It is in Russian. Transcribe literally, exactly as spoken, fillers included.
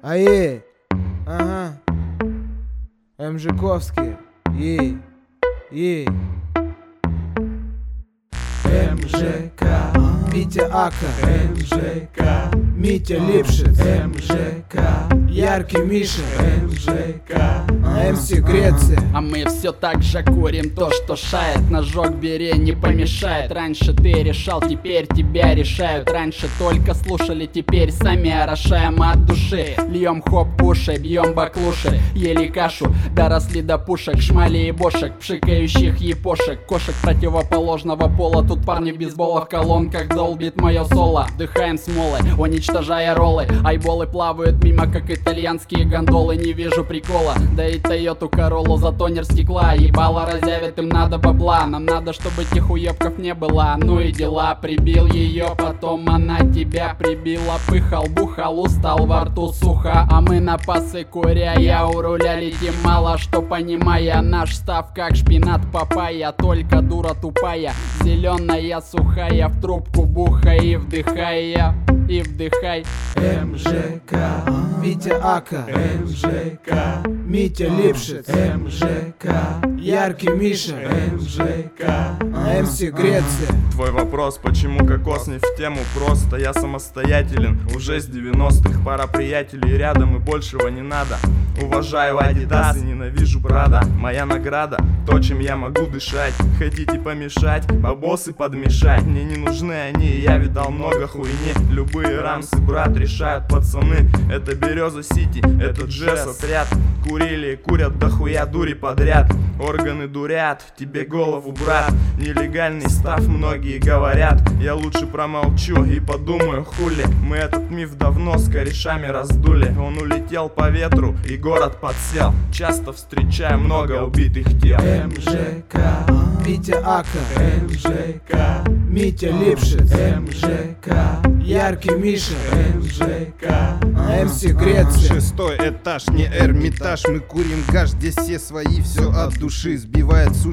Ае, ага, МЖКовский, ей, ей. МЖК, Митя Ака, МЖК, Митя Липшиц, МЖК, Яркий Миша, МЖК, МС Греция. А мы все так же курим то, что шает. Ножок бери, не помешает. Раньше ты решал, теперь тебя решают. Раньше только слушали, теперь сами орошаем от души. Льем хоп пуши, бьем баклуши, ели кашу, доросли до пушек, шмали и бошек, пшикающих епошек, кошек противоположного пола. Тут парни в бейсболах, в колонках долбит мое соло. Вдыхаем смолы, уничтожая роллы. Айболы плавают мимо, как итальянские гондолы. Не вижу прикола, да и Тойоту Короллу за тонер стекла. Ебало разъявит, им надо бабла. Нам надо, чтобы этих уебков не было. Ну и дела, прибил ее, потом она тебя прибила. Пыхал, бухал, устал, во рту сухо. А мы на пасы куря, я у руля летим, мало что понимая. Наш став как шпинат папайя, только дура тупая, зеленая сухая, в трубку бухай и вдыхая, и вдыхай. МЖК, Митя Ака, МЖК, Митя Липшиц, МЖК, Яркий Миша, МЖК, МС Греция. Твой вопрос, почему кокос не в тему, просто я самостоятелен уже с девяностых. Пара приятелей рядом и большего не надо. Уважаю Адидас и ненавижу Прада. Моя награда, то, чем я могу дышать. Хотите помешать, бабосы подмешать. Мне не нужны они, я видал много хуйни. Любые рамсы, брат, решают пацаны. Это Береза Сити, это джесс отряд. Курили и курят дохуя дури подряд. Органы дурят, тебе голову, брат. Нелегальный став, многие говорят. Я лучше промолчу и подумаю, хули. Мы этот миф давно с корешами раздули. Он улетел по ветру и город подсел. Часто встречаю много убитых тел. МЖК, Митя Ака, МЖК, Митя Липшиц, МЖК, Яркий Миша, МЖК, МС Греция. Шестой этаж, не Эрмитаж. Мы курим гаш, здесь все свои, все от души. Сбивает суши.